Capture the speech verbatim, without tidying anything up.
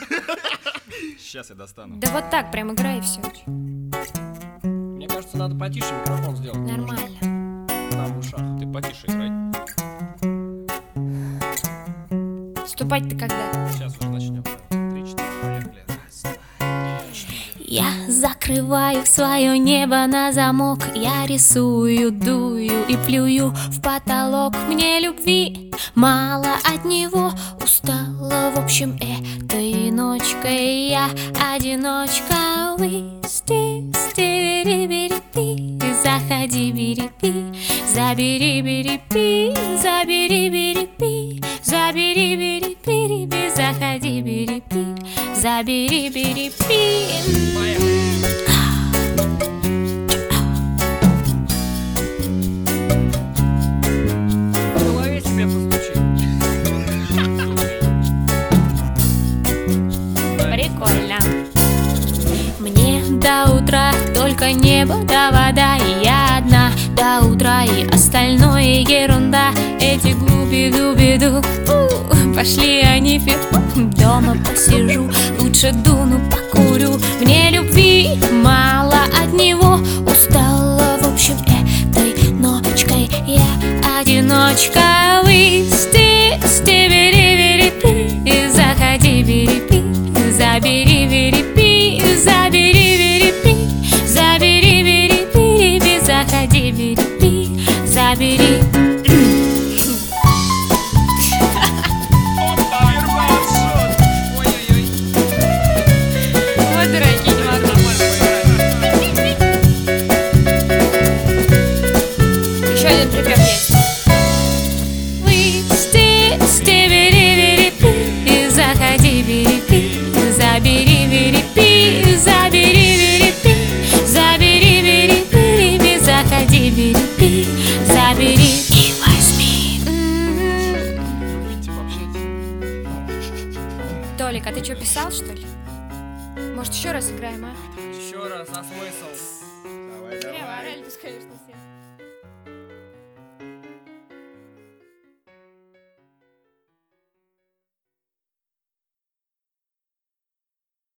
Сейчас я достану. Да вот так, прям играй и все. Мне кажется, надо потише микрофон сделать. Нормально. Там в ушах. Ты потише играй. Вступать ты когда? Сейчас уже начнем. Три-четыре, поехали. Раз, два, четыре. Я закрываю свое небо на замок. Я рисую, дую и плюю в потолок. Мне любви мало от него. Устала, в общем, этой ночкой я одиночка. Высти, стири-бири-пи, заходи, бири-пи, забери, бири-пи, забери, бири-пи, забери, бири-пи, заходи, бири-пи, забери, бири-пи. В голове себе постучи. Прикольно. Мне до утра только небо да вода, и я одна до утра, и остальное ерунда. Эти глуби-дуби-ду, пошли они фиг. Дома посижу, лучше дуну покурю. Мне любви мало от него. Устала, в общем, этой ночкой я одиночка. Высти, стибери-бери-пи, заходи, бери-пи, забери, бери-пи, забери, бери-пи, забери, бери-пи, заходи, бери-пи, забери. Вот дураки, не могу. Еще один припев есть. Высти, стибери-бери-пи, заходи, бери-пи, забери, бери-пи, забери, бери-пи, забери, бери-пи, заходи, бери-пи, забери и возьми. Выйти пообщаться. Толик, а ты что, писал, что ли? Может, еще раз играем, а? Еще раз, а смысл? Давай, давай. Зря, орали, конечно, все.